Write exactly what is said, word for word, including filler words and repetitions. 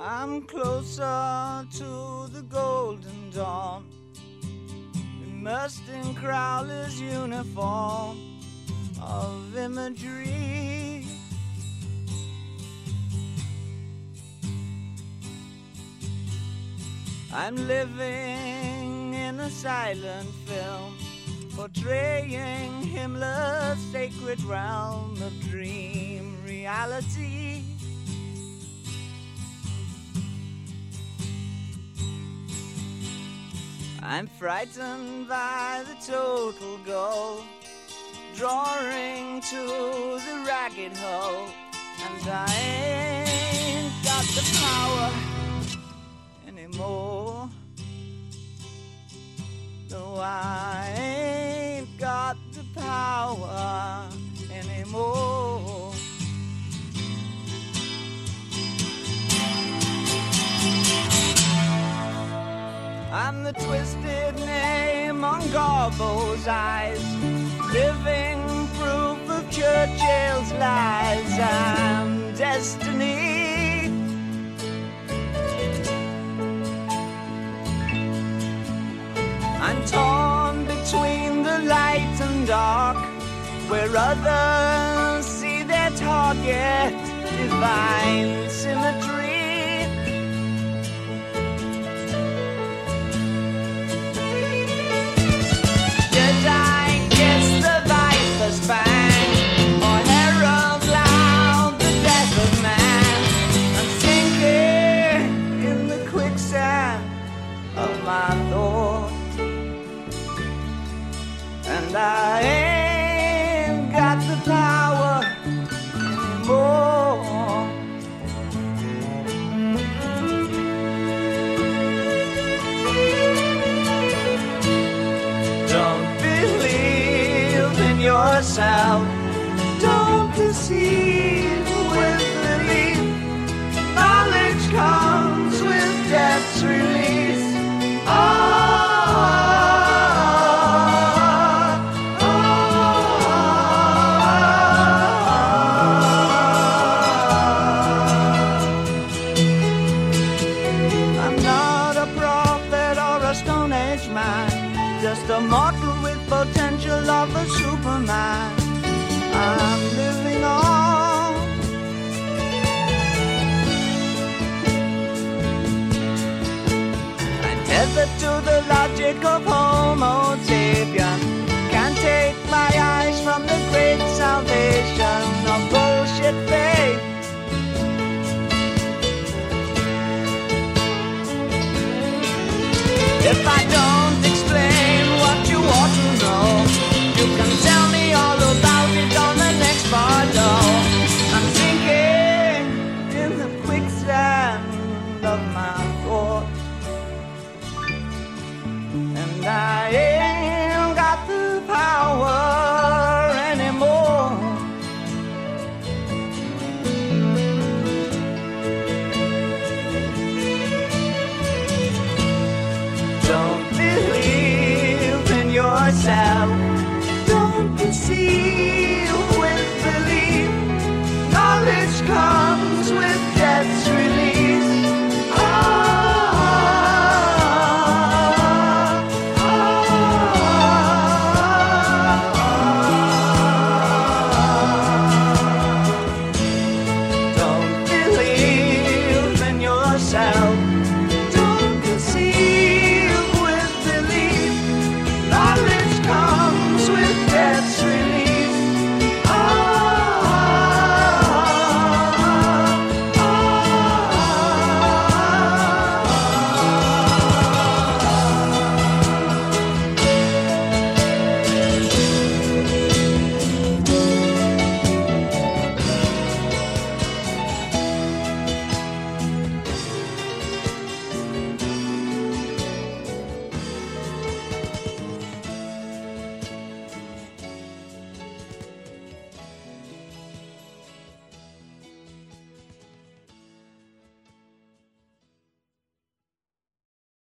I'm closer to the golden dawn, immersed in Crowley's uniform of imagery. I'm living in a silent film, portraying Himmler's sacred realm of dream reality. I'm frightened by the total goal, drawing to the ragged hole, and I ain't got the power anymore. No, I ain't got the power anymore. I'm the twisted name on Garbo's eyes, living proof of Churchill's lies. I'm destiny. I'm torn between the light and dark, where others see their target, divine symmetry. Did I kiss the viper's fang, or herald loud the death of man? I'm sinking in the quicksand of my thoughts, and I ain't got the power anymore. Don't believe in yourself, don't deceive with belief. Knowledge comes with death's release. Oh, just a mortal with potential of a superman. I'm living on. I'm tethered to the logic of Homo sapien. Can't take my eyes from the great salvation of bullshit faith. If I don't explain what you ought to know, you can tell me all about it on the next below. I'm sinking in the quicksand of my thoughts, and I ain't got the power anymore. Don't believe in yourself, don't deceive.